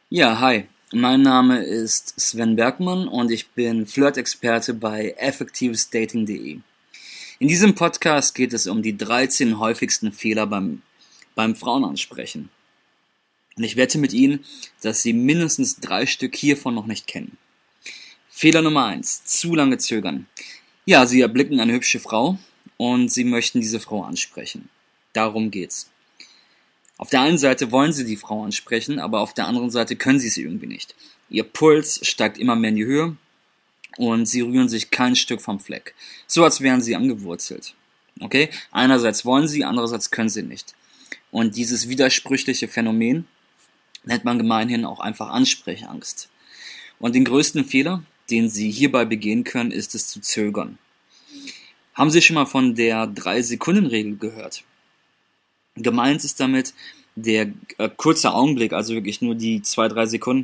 Ja, hi. Mein Name ist Sven Bergmann und ich bin Flirt-Experte bei effektivesdating.de. In diesem Podcast geht es um die 13 häufigsten Fehler beim Frauenansprechen. Und ich wette mit Ihnen, dass Sie mindestens 3 Stück hiervon noch nicht kennen. Fehler Nummer 1: Zu lange zögern. Ja, Sie erblicken eine hübsche Frau und Sie möchten diese Frau ansprechen. Darum geht's. Auf der einen Seite wollen sie die Frau ansprechen, aber auf der anderen Seite können sie es irgendwie nicht. Ihr Puls steigt immer mehr in die Höhe und sie rühren sich kein Stück vom Fleck. So als wären sie angewurzelt. Okay? Einerseits wollen sie, andererseits können sie nicht. Und dieses widersprüchliche Phänomen nennt man gemeinhin auch einfach Ansprechangst. Und den größten Fehler, den Sie hierbei begehen können, ist es zu zögern. Haben Sie schon mal von der 3-Sekunden-Regel gehört? Gemeint ist damit der kurze Augenblick, also wirklich nur die 2-3 Sekunden,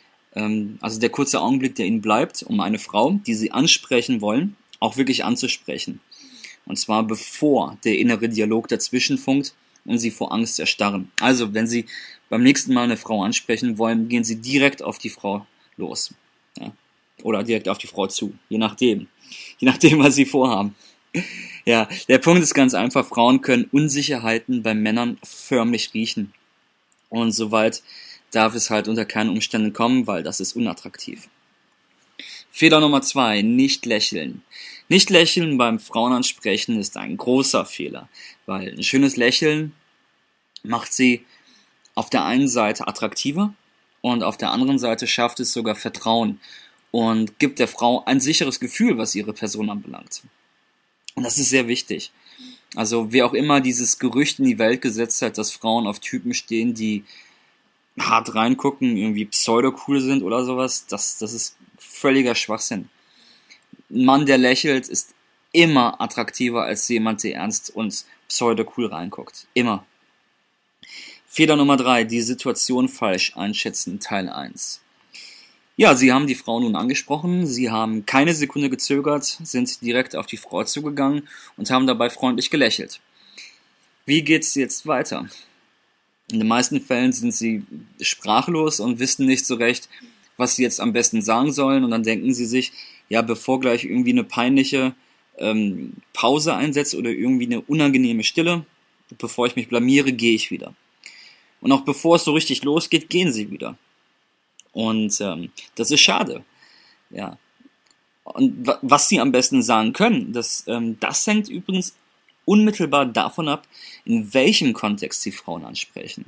also der kurze Augenblick, der Ihnen bleibt, um eine Frau, die Sie ansprechen wollen, auch wirklich anzusprechen. Und zwar bevor der innere Dialog dazwischen funkt und Sie vor Angst erstarren. Also wenn Sie beim nächsten Mal eine Frau ansprechen wollen, gehen Sie direkt auf die Frau los. Ja? Oder direkt auf die Frau zu, je nachdem, was Sie vorhaben. Ja, der Punkt ist ganz einfach, Frauen können Unsicherheiten bei Männern förmlich riechen. Und soweit darf es halt unter keinen Umständen kommen, weil das ist unattraktiv. Fehler Nummer 2: Nicht lächeln. Nicht lächeln beim Frauenansprechen ist ein großer Fehler, weil ein schönes Lächeln macht sie auf der einen Seite attraktiver und auf der anderen Seite schafft es sogar Vertrauen und gibt der Frau ein sicheres Gefühl, was ihre Person anbelangt. Und das ist sehr wichtig. Also wer auch immer dieses Gerücht in die Welt gesetzt hat, dass Frauen auf Typen stehen, die hart reingucken, irgendwie pseudo-cool sind oder sowas, das ist völliger Schwachsinn. Ein Mann, der lächelt, ist immer attraktiver als jemand, der ernst und pseudo-cool reinguckt. Immer. Fehler Nummer 3: Die Situation falsch einschätzen, Teil 1. Ja, Sie haben die Frau nun angesprochen, Sie haben keine Sekunde gezögert, sind direkt auf die Frau zugegangen und haben dabei freundlich gelächelt. Wie geht's jetzt weiter? In den meisten Fällen sind Sie sprachlos und wissen nicht so recht, was Sie jetzt am besten sagen sollen, und dann denken Sie sich, ja, bevor gleich irgendwie eine peinliche Pause einsetzt oder irgendwie eine unangenehme Stille, bevor ich mich blamiere, gehe ich wieder. Und auch bevor es so richtig losgeht, gehen Sie wieder. Und das ist schade. Ja. Und was Sie am besten sagen können, das hängt übrigens unmittelbar davon ab, in welchem Kontext Sie Frauen ansprechen.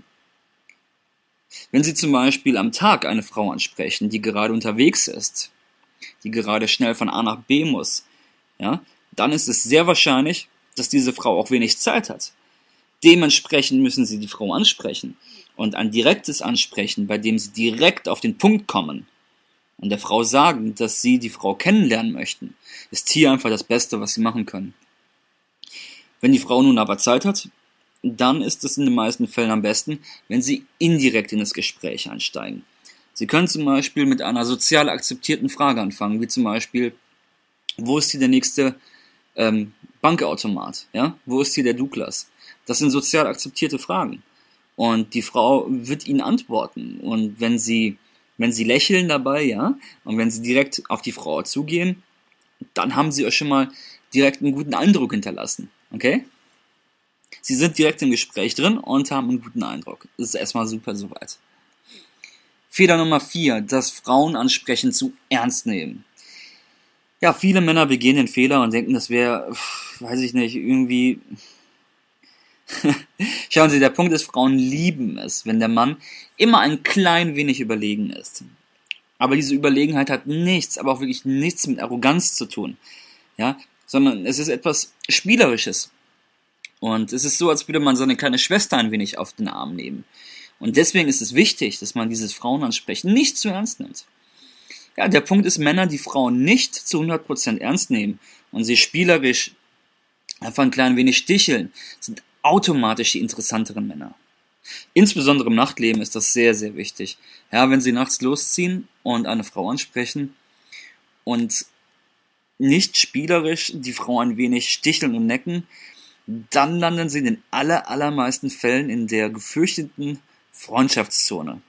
Wenn Sie zum Beispiel am Tag eine Frau ansprechen, die gerade unterwegs ist, die gerade schnell von A nach B muss, ja, dann ist es sehr wahrscheinlich, dass diese Frau auch wenig Zeit hat. Dementsprechend müssen Sie die Frau ansprechen. Und ein direktes Ansprechen, bei dem Sie direkt auf den Punkt kommen und der Frau sagen, dass Sie die Frau kennenlernen möchten, ist hier einfach das Beste, was Sie machen können. Wenn die Frau nun aber Zeit hat, dann ist es in den meisten Fällen am besten, wenn Sie indirekt in das Gespräch einsteigen. Sie können zum Beispiel mit einer sozial akzeptierten Frage anfangen, wie zum Beispiel: Wo ist hier der nächste Bankautomat? Ja? Wo ist hier der Douglas? Das sind sozial akzeptierte Fragen. Und die Frau wird Ihnen antworten. Und wenn Sie lächeln dabei, ja, und wenn Sie direkt auf die Frau zugehen, dann haben Sie euch schon mal direkt einen guten Eindruck hinterlassen. Okay? Sie sind direkt im Gespräch drin und haben einen guten Eindruck. Das ist erstmal super soweit. Fehler Nummer 4: Das Frauenansprechen zu ernst nehmen. Ja, viele Männer begehen den Fehler und denken, das wäre, weiß ich nicht, irgendwie... Schauen Sie, der Punkt ist, Frauen lieben es, wenn der Mann immer ein klein wenig überlegen ist. Aber diese Überlegenheit hat nichts, aber auch wirklich nichts mit Arroganz zu tun. Ja, sondern es ist etwas Spielerisches. Und es ist so, als würde man seine kleine Schwester ein wenig auf den Arm nehmen. Und deswegen ist es wichtig, dass man dieses Frauenansprechen nicht zu ernst nimmt. Ja, der Punkt ist, Männer, die Frauen nicht zu 100% ernst nehmen und sie spielerisch einfach ein klein wenig sticheln, sind automatisch die interessanteren Männer. Insbesondere im Nachtleben ist das sehr, sehr wichtig. Ja, wenn Sie nachts losziehen und eine Frau ansprechen und nicht spielerisch die Frau ein wenig sticheln und necken, dann landen Sie in den allermeisten Fällen in der gefürchteten Freundschaftszone.